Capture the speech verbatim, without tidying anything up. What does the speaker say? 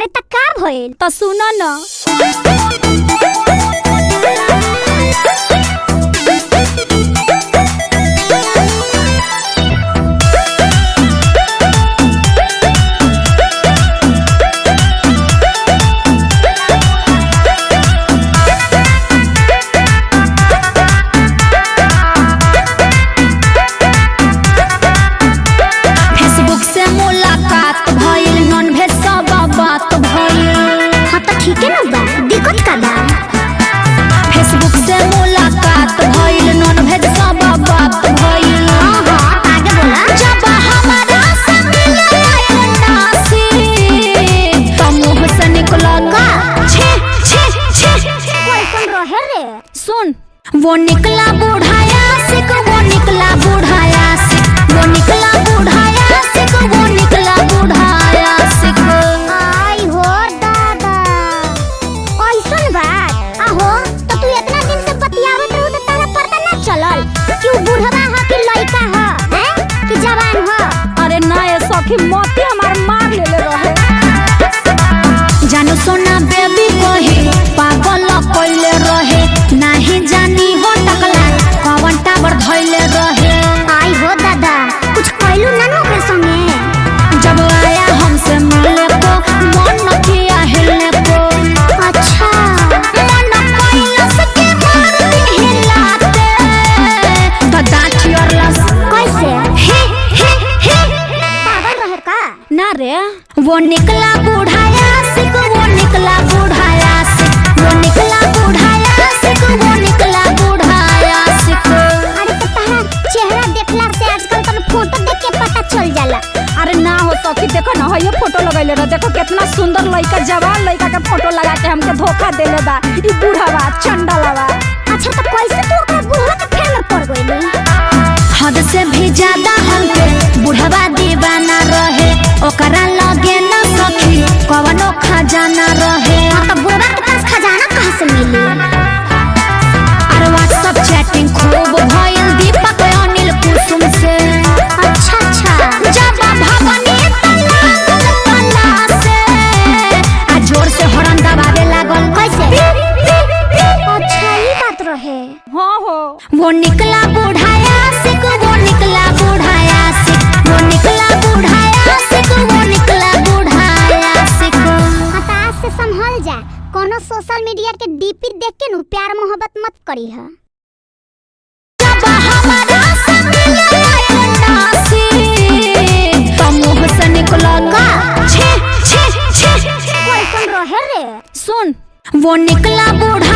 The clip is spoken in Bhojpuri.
त का भइल त सुन न सुन वो निकला बुढ़ाया सिक वो निकला बुढ़ाया सिक वो निकला बुढ़ाया सिक वो निकला बुढ़ाया सिक आई हो दादा ऐसन बात आहो तो तू इतना दिन से बतियावत रहू त तारा पता ना चलल कि उ बुढ़वा ह कि लइका ह हैं कि जवान ह अरे ना ये सखी मोती हमार मार लेले रहे जानो सोना बेबी कहे पागल कइले रहे नहीं जानी हो टकला कवन टावर धइले रहे आई हो दादा कुछ कहलू ना नो के संगे जब आया हमसे मिलने को मन न किया हिलने को अच्छा मन कैलस के मार दी हिलाते तो दांती और लस कैसे हे हे हे पागल रहे का ना रे वो निकला बुढ़ाया सिक वो निकला बुढ़ाया सिक वो निकला बुढ़ाया सिक वो निकला बुढ़ाया सिक अरे तो तारा चेहरा देखला से आजकल तन फोटो देख के पता चल जाला अरे ना हो सखी देखो ना ये फोटो लगैले रह देखो कितना सुंदर लड़का जवान लड़का के फोटो लगा के हमके धोखा देले बा ई बूढ़ावा चंडालावा अच्छा तो कैसे तू ओकरा बूढ़ा के फेर में पड़ गइली हद से भी ज्यादा हमके बूढ़ावा दीवाना रहे ओकरा लगे न सखी कवनो खजाना रहे तो बुढ़वा के पास खजाना कहां से मिली अरे व्हाट्सएप चैटिंग खूब भइल दीपक अनिल कुसुम से अच्छा अच्छा जब भगनी तला तला से आ जोर से हॉर्न दबावे लागल कैसे अच्छा ये बात रहे हां हो वो निकला बुढ़ाया सिक वो निकला बुढ़ाया सिक वो निकला बुढ़ाया सिक वो निकला बुढ़ाया सिक हताश से संभल जा कोनो सोशल मीडिया के डीपी देख के नु प्यार मोहब्बत मत करी है जब हमारा संग लगा नासी तो मुंह से निकला का छे छे छे कोई कौन रहे रे सुन वो निकला बूढ़ा